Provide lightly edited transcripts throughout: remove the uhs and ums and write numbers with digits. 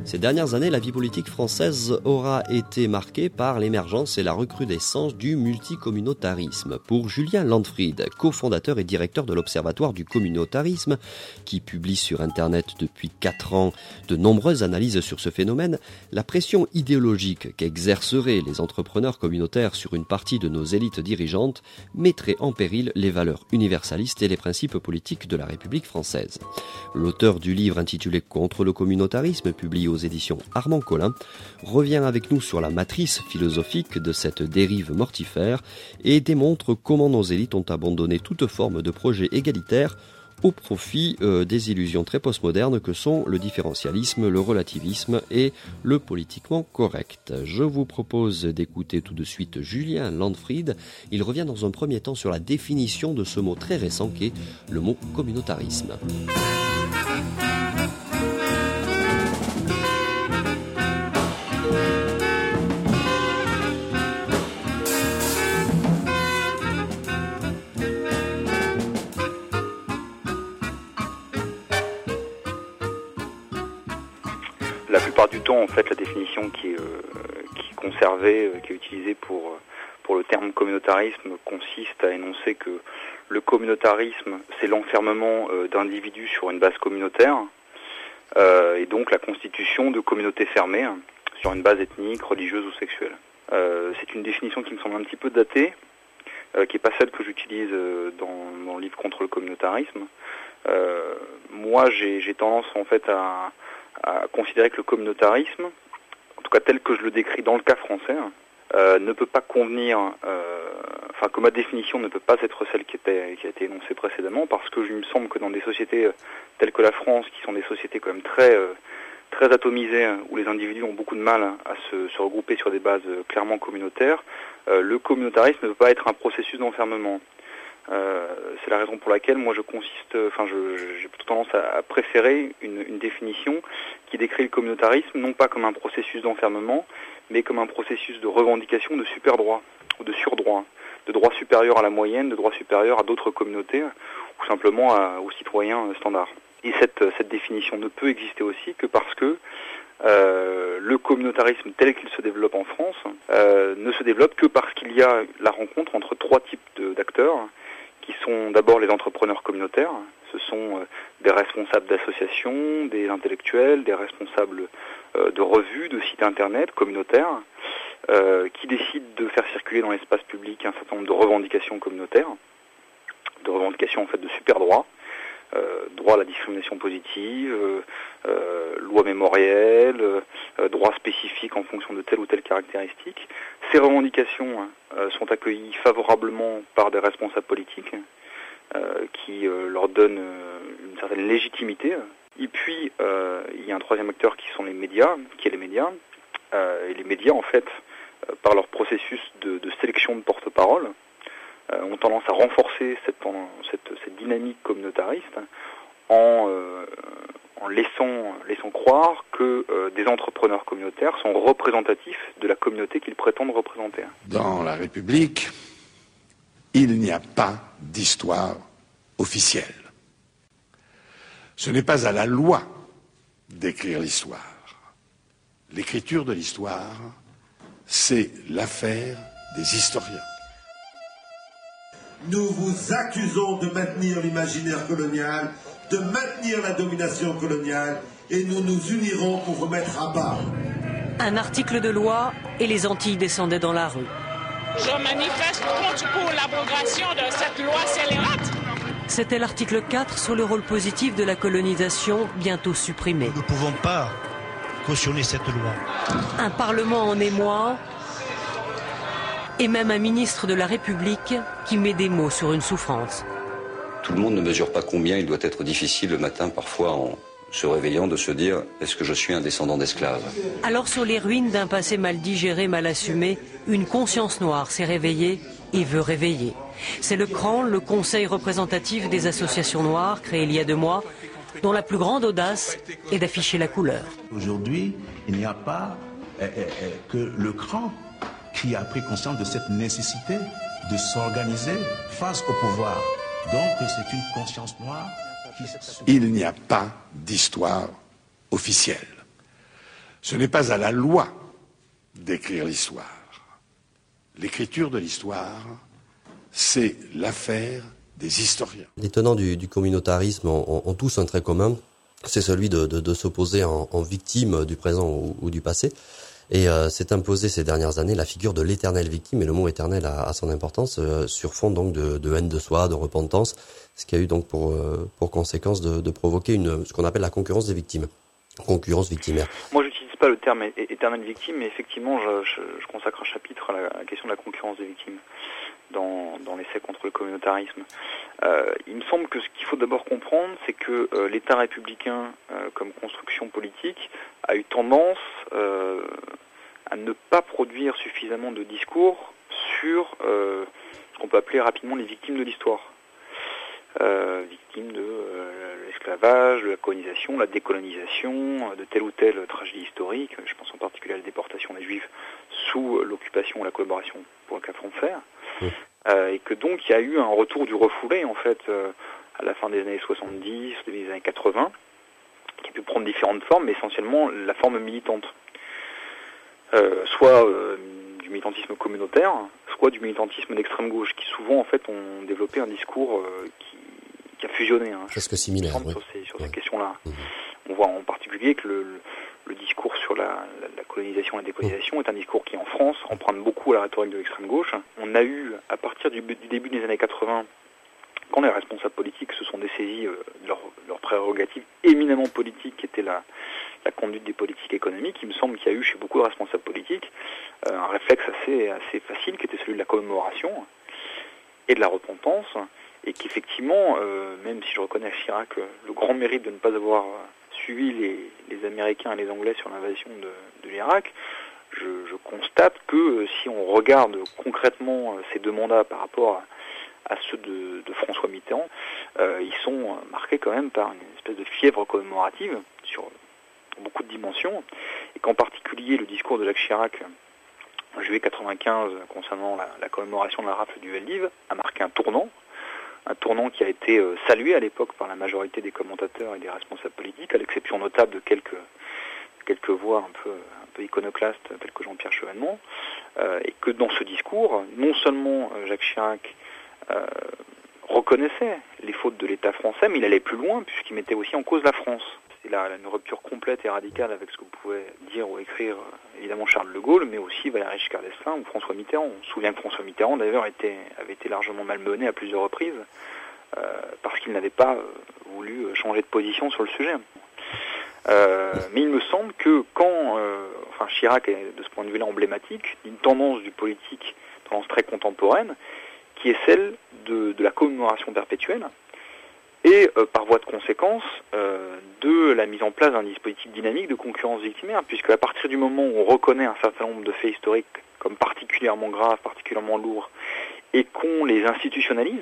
Ces dernières années, la vie politique française aura été marquée par l'émergence et la recrudescence du multicommunautarisme. Pour Julien Landfried, cofondateur et directeur de l'Observatoire du communautarisme, qui publie sur Internet depuis 4 ans de nombreuses analyses sur ce phénomène, la pression idéologique qu'exerceraient les entrepreneurs communautaires sur une partie de nos élites dirigeantes mettrait en péril les valeurs universalistes et les principes politiques de la République française. L'auteur du livre intitulé « Contre le communautarisme », publié aux éditions Armand Collin, revient avec nous sur la matrice philosophique de cette dérive mortifère et démontre comment nos élites ont abandonné toute forme de projet égalitaire au profit des illusions très postmodernes que sont le différentialisme, le relativisme et le politiquement correct. Je vous propose d'écouter tout de suite Julien Landfried. Il revient dans un premier temps sur la définition de ce mot très récent qu'est le mot communautarisme. La plupart du temps, en fait, la définition qui est conservée, qui est utilisée pour le terme communautarisme consiste à énoncer que le communautarisme, c'est l'enfermement d'individus sur une base communautaire et donc la constitution de communautés fermées sur une base ethnique, religieuse ou sexuelle. C'est une définition qui me semble un petit peu datée, qui n'est pas celle que j'utilise dans le livre Contre le communautarisme. Moi, j'ai tendance en fait à considérer que le communautarisme, en tout cas tel que je le décris dans le cas français, ne peut pas convenir, que ma définition ne peut pas être celle qui a été énoncée précédemment, parce que il me semble que dans des sociétés telles que la France, qui sont des sociétés quand même très atomisées, où les individus ont beaucoup de mal à se regrouper sur des bases clairement communautaires, le communautarisme ne peut pas être un processus d'enfermement. C'est la raison pour laquelle moi j'ai plutôt tendance à préférer une définition qui décrit le communautarisme non pas comme un processus d'enfermement, mais comme un processus de revendication de superdroits ou de surdroits, de droits supérieurs à la moyenne, de droits supérieurs à d'autres communautés ou simplement aux citoyens standards. Et cette définition ne peut exister aussi que parce que le communautarisme tel qu'il se développe en France ne se développe que parce qu'il y a la rencontre entre 3 types d'acteurs qui sont d'abord les entrepreneurs communautaires. Ce sont des responsables d'associations, des intellectuels, des responsables de revues, de sites internet communautaires, qui décident de faire circuler dans l'espace public un certain nombre de revendications communautaires, de revendications en fait de super droits, droit à la discrimination positive, loi mémorielle, droits spécifiques en fonction de telle ou telle caractéristique. Ces revendications sont accueillies favorablement par des responsables politiques qui leur donnent une certaine légitimité. Et puis, il y a un troisième acteur qui sont les médias, et les médias, en fait, par leur processus de sélection de porte-parole, ont tendance à renforcer cette dynamique communautariste en laissant croire que des entrepreneurs communautaires sont représentatifs de la communauté qu'ils prétendent représenter. Dans la République, il n'y a pas d'histoire officielle. Ce n'est pas à la loi d'écrire l'histoire. L'écriture de l'histoire, c'est l'affaire des historiens. Nous vous accusons de maintenir l'imaginaire colonial, de maintenir la domination coloniale, et nous nous unirons pour vous mettre à bas. Un article de loi et les Antilles descendaient dans la rue. Je manifeste pour l'abrogation de cette loi scélérate. C'était l'article 4 sur le rôle positif de la colonisation, bientôt supprimé. Nous ne pouvons pas cautionner cette loi. Un parlement en émoi et même un ministre de la République qui met des mots sur une souffrance. Tout le monde ne mesure pas combien il doit être difficile le matin, parfois en se réveillant, de se dire « est-ce que je suis un descendant d'esclaves ?» Alors sur les ruines d'un passé mal digéré, mal assumé, une conscience noire s'est réveillée et veut réveiller. C'est le CRAN, le Conseil représentatif des associations noires, créé il y a 2 mois, dont la plus grande audace est d'afficher la couleur. Aujourd'hui, il n'y a pas que le CRAN qui a pris conscience de cette nécessité de s'organiser face au pouvoir. Donc c'est une conscience noire qui... Il n'y a pas d'histoire officielle. Ce n'est pas à la loi d'écrire l'histoire. L'écriture de l'histoire, c'est l'affaire des historiens. Les tenants du communautarisme ont tous un trait commun, c'est celui de s'opposer en victime du présent ou du passé. Et s'est imposé ces dernières années la figure de l'éternelle victime, et le mot éternel a son importance, sur fond donc de haine de soi, de repentance, ce qui a eu donc pour conséquence de provoquer ce qu'on appelle la concurrence des victimes, concurrence victimaire. Moi, j'utilise pas le terme éternelle victime, mais effectivement, je consacre un chapitre à la question de la concurrence des victimes dans l'essai contre le communautarisme. Il me semble que ce qu'il faut d'abord comprendre, c'est que l'État républicain, comme construction politique, a eu tendance à ne pas produire suffisamment de discours sur ce qu'on peut appeler rapidement les victimes de l'histoire. Victimes de l'esclavage, de la colonisation, la décolonisation, de telle ou telle tragédie historique. Je pense en particulier à la déportation des Juifs sous l'occupation ou la collaboration pour le cas français. Et que donc il y a eu un retour du refoulé en fait à la fin des années 70, début des années 80, qui a pu prendre différentes formes, mais essentiellement la forme militante. Soit du militantisme communautaire, soit du militantisme d'extrême gauche, qui souvent en fait ont développé un discours qui a fusionné. Presque similaire. Sur ces questions-là. On voit en particulier que le discours sur la colonisation et la décolonisation est un discours qui en France emprunte beaucoup à la rhétorique de l'extrême gauche. On a eu, à partir du début des années 80, quand les responsables politiques se sont dessaisis de leur prérogative éminemment politique qui était la conduite des politiques économiques, il me semble qu'il y a eu chez beaucoup de responsables politiques un réflexe assez facile qui était celui de la commémoration et de la repentance, et qu'effectivement, même si je reconnais à Chirac le grand mérite de ne pas avoir suivi les Américains et les Anglais sur l'invasion de l'Irak, je constate que si on regarde concrètement ces deux mandats par rapport à ceux de François Mitterrand, ils sont marqués quand même par une espèce de fièvre commémorative sur beaucoup de dimensions, et qu'en particulier le discours de Jacques Chirac en juillet 95 concernant la commémoration de la rafle du Veldiv a marqué un tournant qui a été salué à l'époque par la majorité des commentateurs et des responsables politiques, à l'exception notable de quelques voix un peu iconoclastes telles que Jean-Pierre Chevènement, et que dans ce discours, non seulement Jacques Chirac reconnaissait les fautes de l'État français, mais il allait plus loin puisqu'il mettait aussi en cause la France. C'est là une rupture complète et radicale avec ce que pouvait dire ou écrire évidemment Charles de Gaulle, mais aussi Valéry Giscard d'Estaing ou François Mitterrand. On se souvient que François Mitterrand d'ailleurs avait été largement malmené à plusieurs reprises parce qu'il n'avait pas voulu changer de position sur le sujet. Mais il me semble que quand Chirac est de ce point de vue-là emblématique d'une tendance du politique, tendance très contemporaine, qui est celle de la commémoration perpétuelle, et par voie de conséquence de la mise en place d'un dispositif dynamique de concurrence victimaire, puisque à partir du moment où on reconnaît un certain nombre de faits historiques comme particulièrement graves, particulièrement lourds, et qu'on les institutionnalise,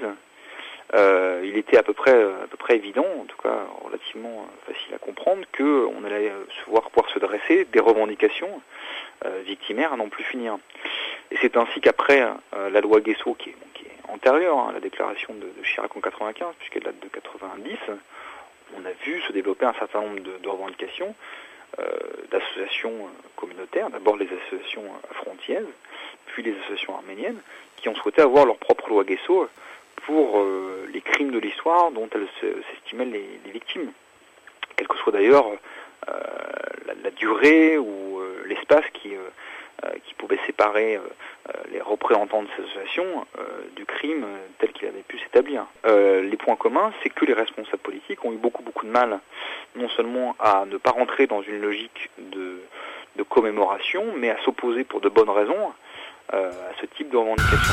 il était à peu près évident, en tout cas relativement facile à comprendre, qu'on allait pouvoir se dresser des revendications victimaires à n'en plus finir. Et c'est ainsi qu'après la loi Guesso, qui est antérieure à la déclaration de Chirac en 95, puisqu'elle date de 90, on a vu se développer un certain nombre de revendications d'associations communautaires, d'abord les associations frontiaises, puis les associations arméniennes, qui ont souhaité avoir leur propre loi Guesso pour les crimes de l'histoire dont elles s'estimaient les victimes, quelle que soit d'ailleurs la durée ou l'espace qui pouvait séparer les représentants de ces associations du crime tel qu'il avait pu s'établir. Les points communs, c'est que les responsables politiques ont eu beaucoup de mal, non seulement à ne pas rentrer dans une logique de commémoration, mais à s'opposer pour de bonnes raisons à ce type de revendication.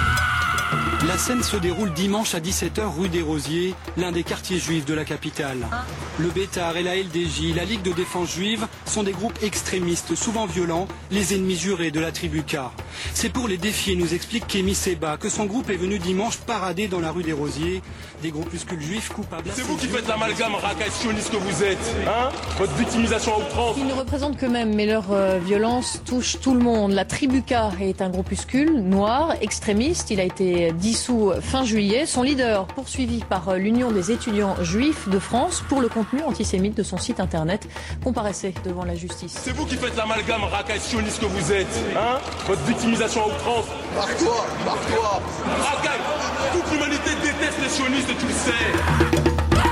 La scène se déroule dimanche à 17h rue des Rosiers, l'un des quartiers juifs de la capitale. Le Bétard et la LDJ, la Ligue de défense juive, sont des groupes extrémistes, souvent violents, les ennemis jurés de la tribu K. C'est pour les défier, nous explique Kémy Seba, que son groupe est venu dimanche parader dans la rue des Rosiers. Des groupuscules juifs coupables... C'est vous qui faites l'amalgame racaille sioniste que vous êtes, hein? Votre victimisation à outrance. Ils ne représentent qu'eux-mêmes, mais leur violence touche tout le monde. La tribu K est un groupuscule noir, extrémiste. Il a été dissous fin juillet. Son leader, poursuivi par l'Union des étudiants juifs de France pour le contenu antisémite de son site internet, comparaissait devant la justice. C'est vous qui faites l'amalgame racaille sioniste que vous êtes, hein? Votre victimisation à outrance. Barre-toi. Racaille, toute l'humanité déteste les sionistes, tu le sais.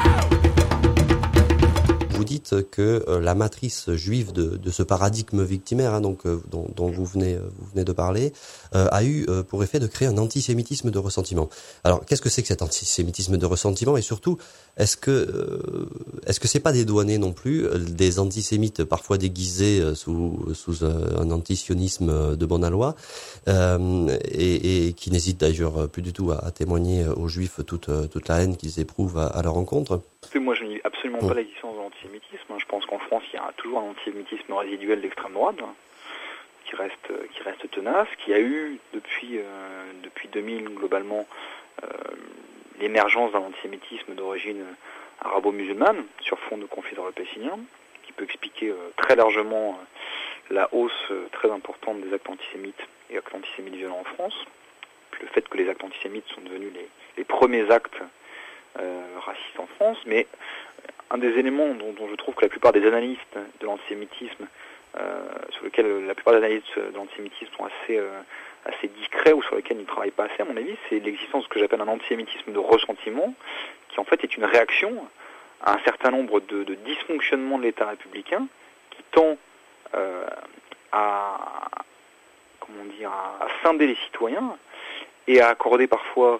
Vous dites que la matrice juive de ce paradigme victimaire, dont vous venez de parler, a eu pour effet de créer un antisémitisme de ressentiment. Alors, qu'est-ce que c'est que cet antisémitisme de ressentiment, et surtout, est-ce que c'est pas dédouané non plus des antisémites parfois déguisés sous un antisionisme de bon aloi, et qui n'hésitent d'ailleurs plus du tout à témoigner aux juifs toute la haine qu'ils éprouvent à leur encontre? Moi, je nie absolument pas l'existence de l'antisémitisme. Je pense qu'en France, il y a toujours un antisémitisme résiduel d'extrême droite qui reste tenace, qui a eu depuis 2000 globalement l'émergence d'un antisémitisme d'origine arabo-musulmane sur fond de conflits européens, qui peut expliquer très largement la hausse très importante des actes antisémites et actes antisémites violents en France, puis le fait que les actes antisémites sont devenus les premiers actes racistes en France. Mais un des éléments dont je trouve que la plupart des analystes de l'antisémitisme, sur lesquels la plupart des analystes de l'antisémitisme sont assez discrets, ou sur lesquels ils ne travaillent pas assez, à mon avis, c'est l'existence de ce que j'appelle un antisémitisme de ressentiment, qui en fait est une réaction à un certain nombre de dysfonctionnements de l'État républicain, qui tend à scinder les citoyens et à accorder parfois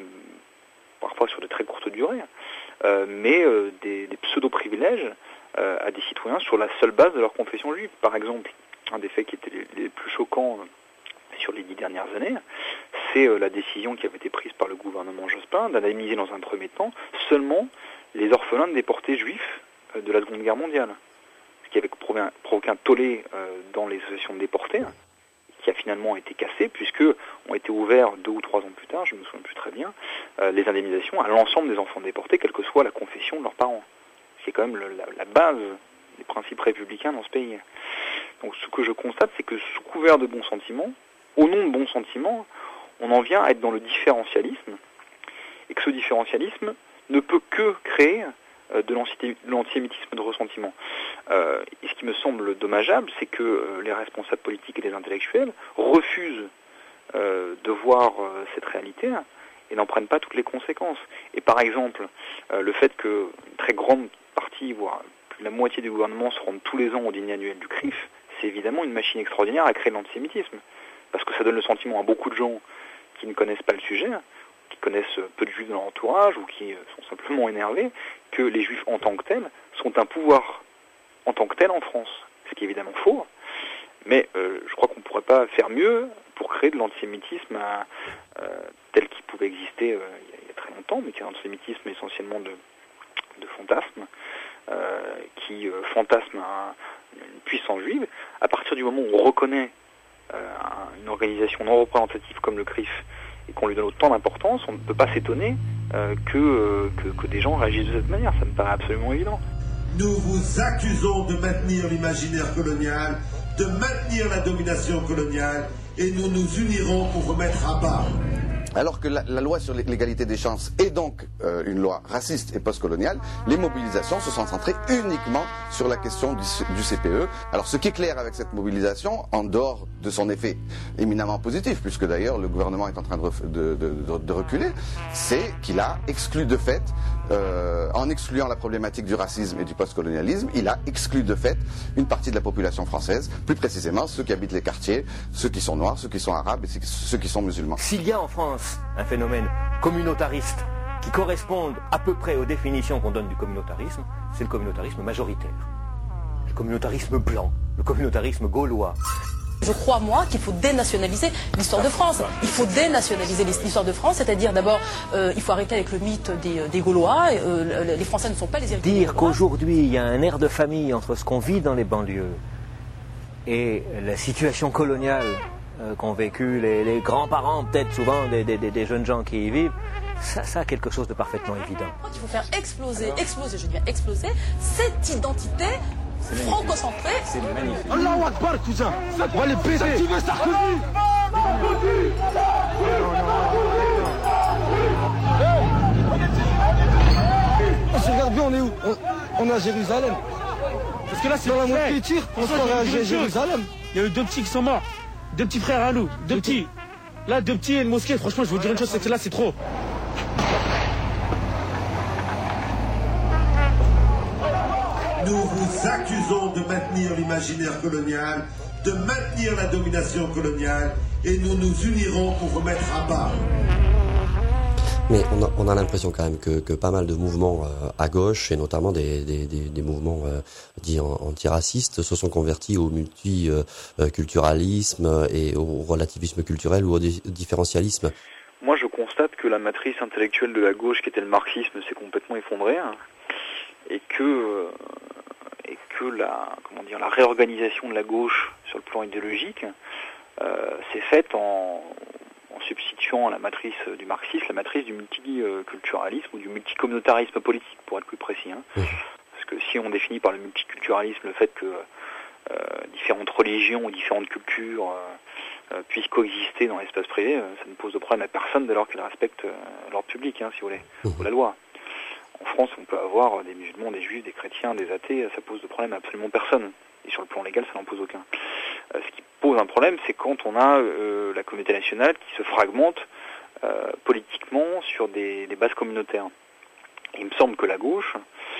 sur de très courtes durées, mais des pseudo-privilèges à des citoyens sur la seule base de leur confession juive. Par exemple, un des faits qui était les plus choquants sur les 10 dernières années, c'est la décision qui avait été prise par le gouvernement Jospin d'indemniser dans un premier temps seulement les orphelins de déportés juifs de la Seconde Guerre mondiale, ce qui avait provoqué un tollé dans les associations de déportés, qui a finalement été cassé, puisque ont été ouverts 2 ou 3 ans plus tard, je ne me souviens plus très bien, les indemnisations à l'ensemble des enfants déportés, quelle que soit la confession de leurs parents. C'est quand même la base des principes républicains dans ce pays. Donc ce que je constate, c'est que sous couvert de bons sentiments, au nom de bons sentiments, on en vient à être dans le différentialisme, et que ce différentialisme ne peut que créer de l'antisémitisme de ressentiment. Et ce qui me semble dommageable, c'est que les responsables politiques et les intellectuels refusent de voir cette réalité et n'en prennent pas toutes les conséquences. Et par exemple, le fait qu'une très grande partie, voire plus de la moitié du gouvernement se rendent tous les ans au dîner annuel du CRIF, c'est évidemment une machine extraordinaire à créer de l'antisémitisme. Parce que ça donne le sentiment à beaucoup de gens qui ne connaissent pas le sujet, qui connaissent peu de juifs dans leur entourage ou qui sont simplement énervés, que les juifs en tant que tels sont un pouvoir en tant que tel en France. Ce qui est évidemment faux, mais je crois qu'on ne pourrait pas faire mieux pour créer de l'antisémitisme tel qu'il pouvait exister il y a très longtemps, mais qui est un antisémitisme essentiellement de fantasme, qui fantasme une puissance juive. À partir du moment où on reconnaît une organisation non représentative comme le CRIF et qu'on lui donne autant d'importance, on ne peut pas s'étonner que des gens réagissent de cette manière. Ça me paraît absolument évident. Nous vous accusons de maintenir l'imaginaire colonial, de maintenir la domination coloniale, et nous nous unirons pour vous mettre à bas. Alors que la loi sur l'égalité des chances est donc une loi raciste et postcoloniale, les mobilisations se sont centrées uniquement sur la question du CPE. Alors ce qui est clair avec cette mobilisation, en dehors de son effet éminemment positif, puisque d'ailleurs le gouvernement est en train de reculer, c'est qu'il a exclu de fait, en excluant la problématique du racisme et du postcolonialisme, il a exclu de fait une partie de la population française, plus précisément ceux qui habitent les quartiers, ceux qui sont noirs, ceux qui sont arabes et ceux qui sont musulmans. S'il y a en France un phénomène communautariste qui corresponde à peu près aux définitions qu'on donne du communautarisme, c'est le communautarisme majoritaire. Le communautarisme blanc, le communautarisme gaulois. Je crois, moi, qu'il faut dénationaliser l'histoire de France. Il faut dénationaliser l'histoire de France, c'est-à-dire d'abord, il faut arrêter avec le mythe des Gaulois. Les Français ne sont pas les héritiers. Dire qu'aujourd'hui, il y a un air de famille entre ce qu'on vit dans les banlieues et la situation coloniale qu'ont vécu les grands-parents, peut-être souvent des jeunes gens qui y vivent, ça a quelque chose de parfaitement évident. Il faut faire exploser, je dis bien exploser, cette identité franco-centrée. C'est magnifique. Allahu Akbar, cousin. On va les baiser. Ça, tu veux Sarkozy? si on regarde bien, on est où? On est à Jérusalem. Parce que là, c'est dans la mosquée turque, on se croirait à Jérusalem. Il y a eu 2 petits qui sont morts. 2 petits frères à nous. 2 petits. Là, 2 petits et une mosquée. Franchement, je vais vous dire une chose, c'est que là, c'est trop. Nous vous accusons de maintenir l'imaginaire colonial, de maintenir la domination coloniale, et nous nous unirons pour vous mettre à bas. Mais on a l'impression quand même que pas mal de mouvements à gauche, et notamment des mouvements dits antiracistes, se sont convertis au multiculturalisme et au relativisme culturel ou au différentialisme. Moi, je constate que la matrice intellectuelle de la gauche, qui était le marxisme, s'est complètement effondrée, et que la réorganisation de la gauche sur le plan idéologique s'est faite en substituant à la matrice du marxisme, la matrice du multiculturalisme ou du multicommunautarisme politique, pour être plus précis. Parce que si on définit par le multiculturalisme le fait que différentes religions ou différentes cultures puissent coexister dans l'espace privé, ça ne pose de problème à personne dès lors qu'elles respectent l'ordre public, si vous voulez, ou la loi. En France, on peut avoir des musulmans, des juifs, des chrétiens, des athées, ça pose de problème à absolument personne. Et sur le plan légal, ça n'en pose aucun. Ce qui pose un problème, c'est quand on a la communauté nationale qui se fragmente politiquement sur des bases communautaires. Et il me semble que la gauche,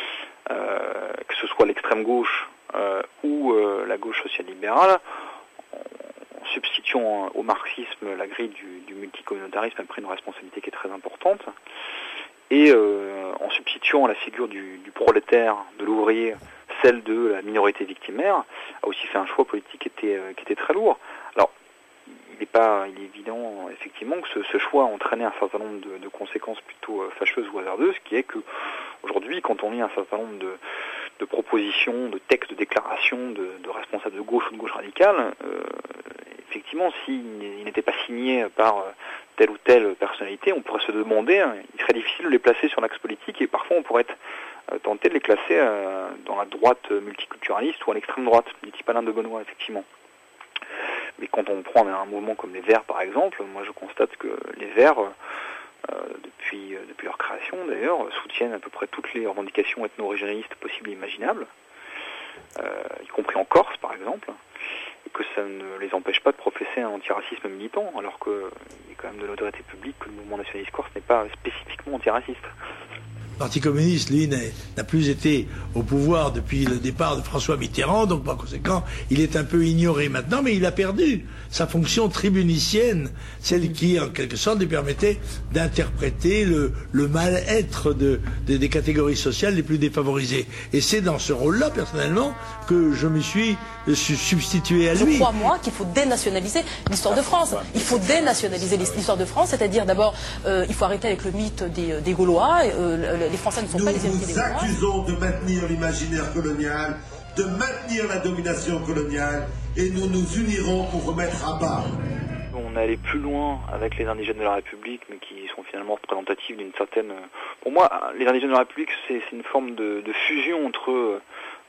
que ce soit l'extrême gauche ou la gauche social-libérale, en substituant au marxisme la grille du multicommunautarisme, a pris une responsabilité qui est très importante. Et en substituant à la figure du prolétaire, de l'ouvrier, celle de la minorité victimaire, a aussi fait un choix politique qui était très lourd. Alors, il est évident effectivement que ce choix a entraîné un certain nombre de conséquences plutôt fâcheuses ou hasardeuses, qui est que aujourd'hui, quand on lit un certain nombre de propositions, de textes, de déclarations de responsables de gauche ou de gauche radicale, effectivement, s'ils n'étaient pas signés par telle ou telle personnalité, on pourrait se demander, il serait difficile de les placer sur l'axe politique, et parfois on pourrait être tenté de les classer dans la droite multiculturaliste ou à l'extrême droite, du type Alain de Benoît, effectivement. Mais quand on prend un mouvement comme les Verts, par exemple, moi je constate que les Verts, depuis leur création d'ailleurs, soutiennent à peu près toutes les revendications ethno-régionalistes possibles et imaginables, y compris en Corse, par exemple, et que ça ne les empêche pas de professer un antiracisme militant, alors qu'il est quand même de l'autorité publique que le mouvement nationaliste corse n'est pas spécifiquement antiraciste. Le Parti communiste, lui, n'a plus été au pouvoir depuis le départ de François Mitterrand, donc par conséquent, il est un peu ignoré maintenant, mais il a perdu sa fonction tribunicienne, celle qui, en quelque sorte, lui permettait d'interpréter le mal-être des catégories sociales les plus défavorisées. Et c'est dans ce rôle-là, personnellement, que je me suis substitué à lui. Je crois, moi, qu'il faut dénationaliser l'histoire de France. Il faut dénationaliser l'histoire de France, c'est-à-dire d'abord, il faut arrêter avec le mythe des Gaulois. Les Français ne sont pas les héritiers des Gaulois. Nous vous accusons de maintenir l'imaginaire colonial, de maintenir la domination coloniale, et nous nous unirons pour vous mettre à bas. On est allé plus loin avec les indigènes de la République, mais qui sont finalement représentatifs d'une certaine... Pour moi, les indigènes de la République, c'est une forme de fusion entre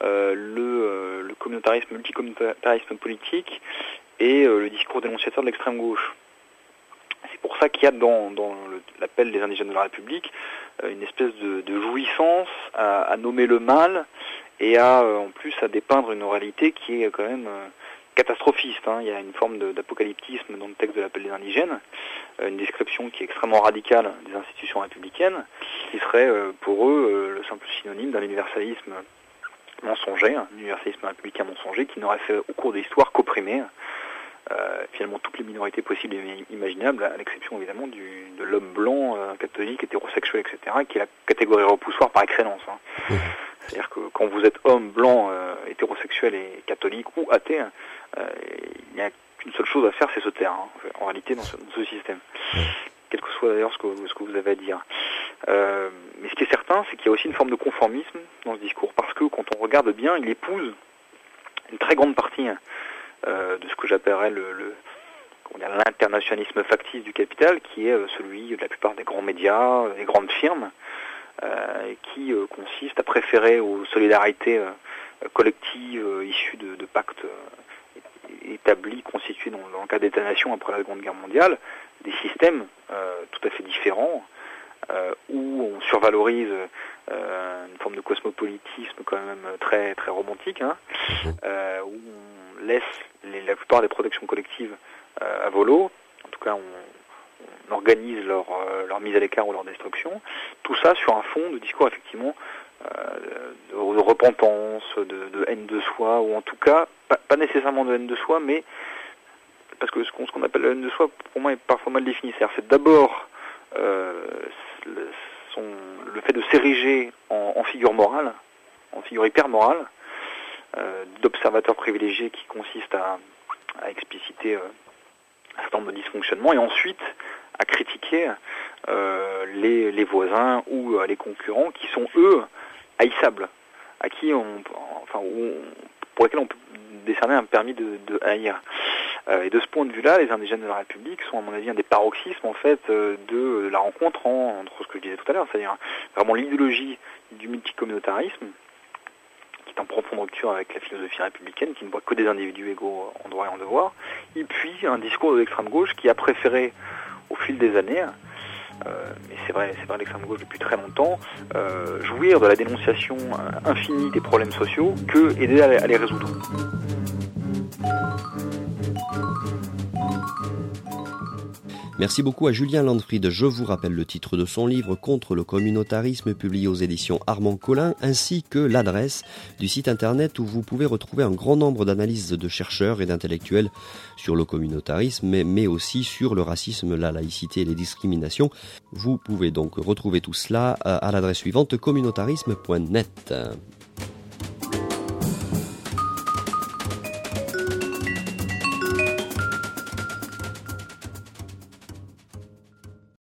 le communautarisme, multicommunautarisme politique et le discours dénonciateur de l'extrême gauche. C'est pour ça qu'il y a dans l'appel des indigènes de la République une espèce de jouissance à nommer le mal et en plus à dépeindre une réalité qui est quand même catastrophiste. Il y a une forme d'apocalyptisme dans le texte de l'appel des indigènes, une description qui est extrêmement radicale des institutions républicaines, qui serait pour eux le simple synonyme d'un universalisme mensonger, un universalisme républicain mensonger qui n'aurait fait au cours de l'histoire qu'opprimer finalement toutes les minorités possibles et imaginables, à l'exception évidemment de l'homme blanc, catholique, hétérosexuel, etc., qui est la catégorie repoussoire par excellence. C'est-à-dire que quand vous êtes homme blanc, hétérosexuel et catholique ou athée, il n'y a qu'une seule chose à faire, c'est se taire, en réalité, dans ce système. Quel que soit d'ailleurs ce que vous avez à dire. Mais ce qui est certain, c'est qu'il y a aussi une forme de conformisme dans ce discours, parce que quand on regarde bien, il épouse une très grande partie de ce que j'appellerais l'internationalisme factice du capital, qui est celui de la plupart des grands médias, des grandes firmes, qui consiste à préférer aux solidarités collectives issues de pactes établis, constitués dans le cas d'État-nation après la Seconde Guerre mondiale, des systèmes tout à fait différents, où on survalorise une forme de cosmopolitisme quand même très très romantique, où on laisse la plupart des protections collectives à volo. En tout cas, on organise leur mise à l'écart ou leur destruction. Tout ça sur un fond de discours effectivement de repentance, de haine de soi, ou en tout cas pas nécessairement de haine de soi, mais parce que ce qu'on appelle la haine de soi pour moi est parfois mal défini. C'est d'abord le fait de s'ériger en figure morale, en figure hyper morale, d'observateur privilégié qui consiste à expliciter un certain nombre de dysfonctionnements, et ensuite à critiquer les voisins ou les concurrents qui sont eux haïssables, à qui pour lesquels on peut décerner un permis de haïr. Et de ce point de vue-là, les indigènes de la République sont, à mon avis, un des paroxysmes en fait de la rencontre entre ce que je disais tout à l'heure, c'est-à-dire vraiment l'idéologie du multicommunautarisme, qui est en profonde rupture avec la philosophie républicaine, qui ne voit que des individus égaux en droit et en devoir, et puis un discours de l'extrême gauche qui a préféré, au fil des années, mais c'est vrai l'extrême gauche depuis très longtemps, jouir de la dénonciation infinie des problèmes sociaux que aider à les résoudre. Merci beaucoup à Julien Landfried. Je vous rappelle le titre de son livre Contre le communautarisme, publié aux éditions Armand Collin, ainsi que l'adresse du site internet où vous pouvez retrouver un grand nombre d'analyses de chercheurs et d'intellectuels sur le communautarisme, mais aussi sur le racisme, la laïcité et les discriminations. Vous pouvez donc retrouver tout cela à l'adresse suivante, communautarisme.net.